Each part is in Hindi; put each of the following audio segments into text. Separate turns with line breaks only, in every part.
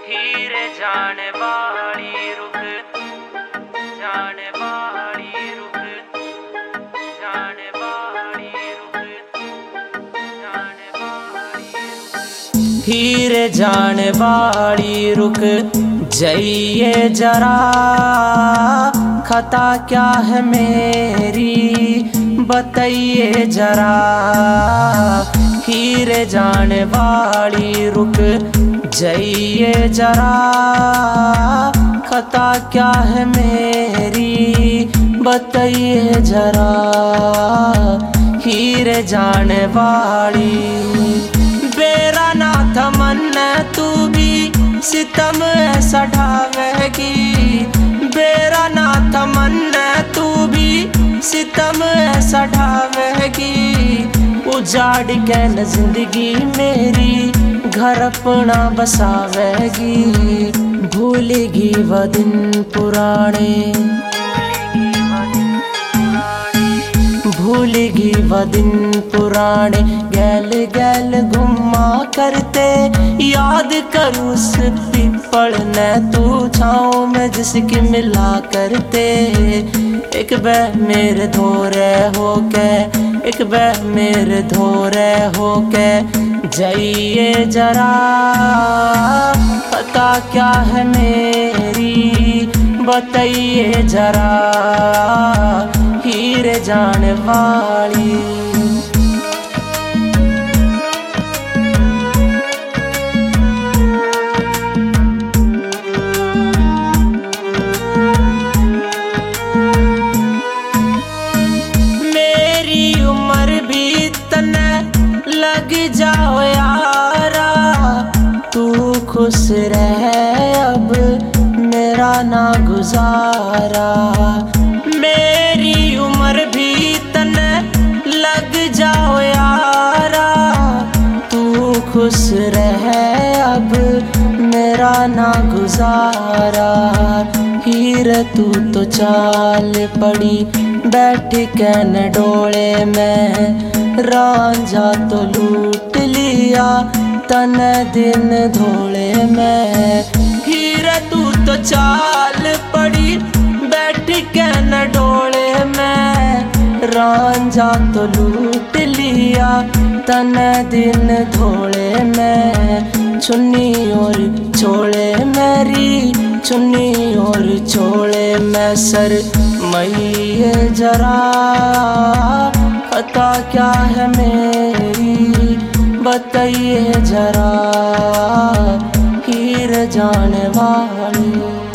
हीरे जाने वाली रुक, जाने वाली रुक, जाने वाली रुक, जाने वाली रुक। हीरे जाने वाली रुक जाइए जरा, खता क्या है मेरी बताइए जरा। हीरे जाने वाली रुक जाइए जरा, खता क्या है मेरी बताइए जरा। हीरे जाने वाली बेरा ना तमन्ना तू भी सितम ऐसा ढावेगी। बेरा ना तमन्ना तू भी सितम ऐसा ढावेगी। उजाड़ के न जिंदगी मेरी घर अपना बसावेगी। भूलेगी वह दिन पुराने, भूलेगी वह दिन पुराने। गैल गैल घुमा करते याद करूँ उस पीपल ने तू छाँव में जिसकी मिला करते। एक बे मेरे धोरे होके, एक बे मेरे धोरे होके जाइए जरा, पता क्या है मेरी बताइए जरा। हीरे जाने वाली मेरी उम्र भी तने लग जाओ यारा। तू खुश रह अब मेरा ना गुजारा। मेरी उम्र भी तने लग जाओ यारा। तू खुश रह अब मेरा ना गुजारा। हीरे तू तो चाल पड़ी बैठ के न डोले में। रांझा तो लूट लिया तन दिन धोले में। हीरे तू तो चाल पड़ी बैठ के न डोले में। रांझा तो लूट लिया तन दिन धोले में। चुन्नी और छोड़े मेरी, चुन्नी और छोड़े मैं सर मैये जरा। पता क्या है मेरी बताइए जरा। हीरे जाने वाली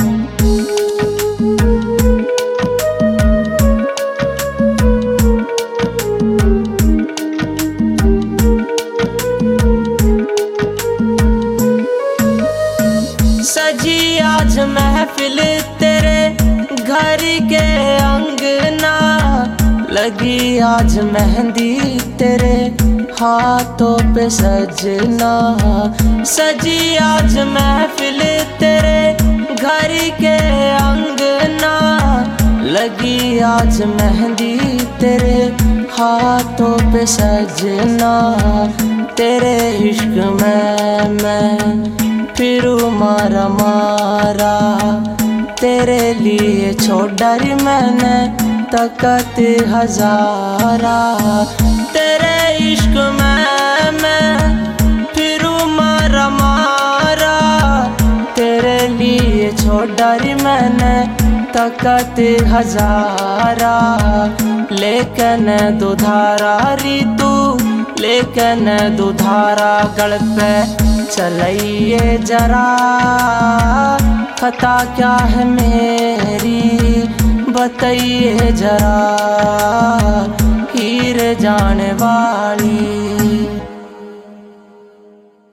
सजी आज महफिल तेरे घर के अंगना। लगी आज मेहंदी तेरे हाथों पे सजना। सजी आज महफिल तेरे घर के अंगना। लगी आज मेहंदी तेरे हाथों पे सजना। तेरे इश्क में मैं फिरूं मारा मारा। तेरे लिए छोड़ डारी मैंने तकत हजारा। तेरे इश्क में मैं फिरूं मारा मारा। तेरे लिए छोड़ डारी मैंने तकत हजारा। लेकिन दुधारा रीतू, लेकिन दुधारा गल पे चलाइए जरा। पता क्या है मेरी बताइए जरा। हीरे जाने वाली